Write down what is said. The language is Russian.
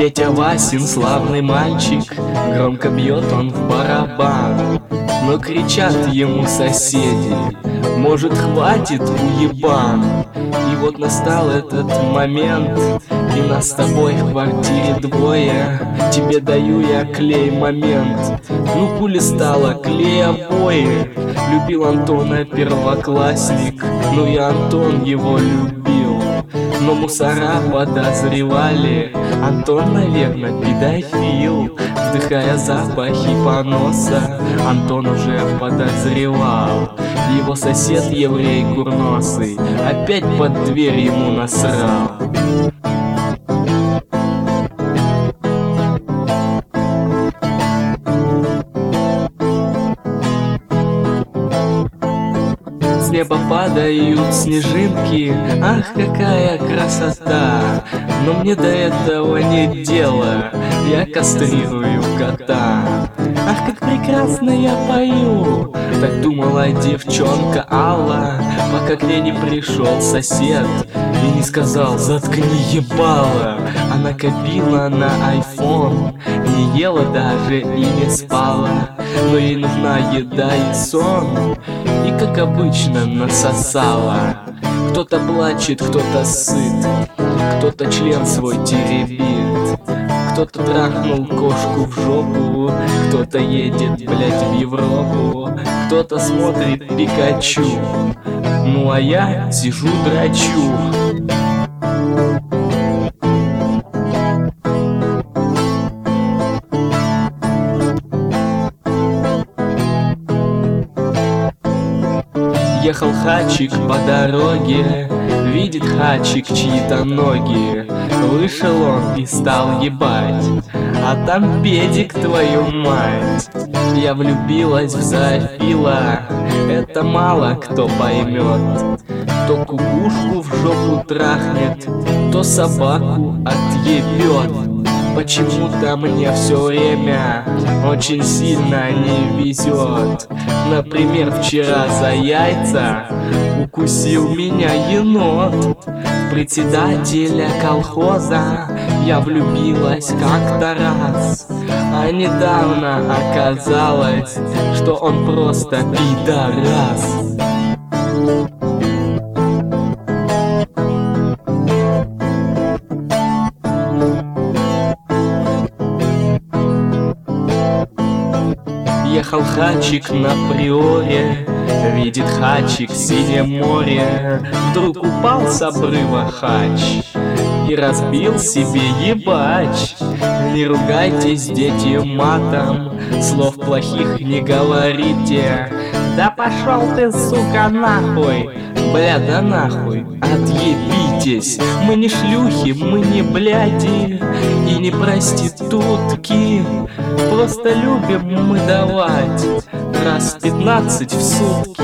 Петя Васин славный мальчик, громко бьет он в барабан. Но кричат ему соседи: может, хватит, уебан? И вот настал этот момент, и нас с тобой в квартире двое. Тебе даю я клей момент. Ну хули стало, клей обои. Любил Антона первоклассник, ну и Антон его любил. Но мусора подозревали: Антон, наверное, педофил. Вдыхая запахи поноса, Антон уже подозревал: его сосед еврей курносый опять под дверь ему насрал. С неба падают снежинки, ах, какая красота! Но мне до этого нет дела, я кастрирую кота. Ах, как прекрасно я пою, так думала девчонка Алла, пока к ней не пришел сосед и не сказал: заткни ебало. Она копила на iPhone, не ела даже и не спала, но ей нужна еда и сон, и как обычно насосала. Кто-то плачет, кто-то сыт, кто-то член свой теребит, кто-то трахнул кошку в жопу, кто-то едет, блять, в Европу, кто-то смотрит Пикачу, ну а я сижу драчу. Ехал Хачик по дороге, видит Хачик чьи-то ноги. Вышел он и стал ебать, а там педик, твою мать. Я влюбилась в зоофила, это мало кто поймет. То кукушку в жопу трахнет, то собаку отъебет. Почему-то мне все время очень сильно не везет. Например, вчера за яйца укусил меня енот. Председателя колхоза я влюбилась как-то раз, а недавно оказалось, что он просто пидорас. Ехал Хачик на приоре, видит Хачик синее море. Вдруг упал с обрыва Хач и разбил себе ебач. Не ругайтесь, дети, матом, слов плохих не говорите. Да пошел ты, сука, нахуй, бля, да нахуй, отъебитесь. Мы не шлюхи, мы не бляди и не проститутки, просто любим мы давать раз 15 в сутки.